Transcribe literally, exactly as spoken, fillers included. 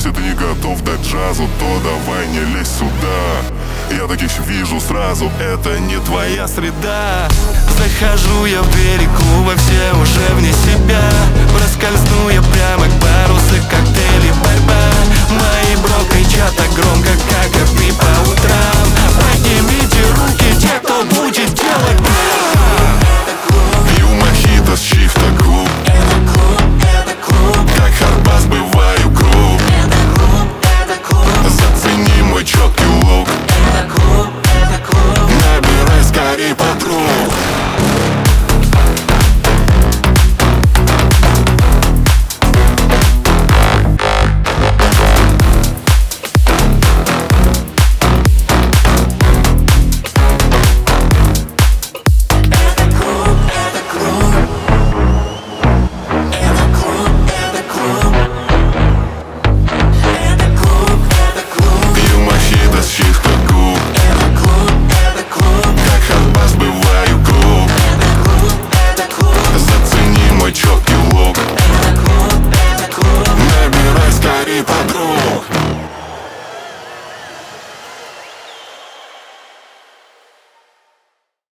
Если ты не готов дать джазу, то давай не лезь сюда. Я таких вижу сразу, это не твоя среда. Захожу я в двери клуба, все уже вне себя.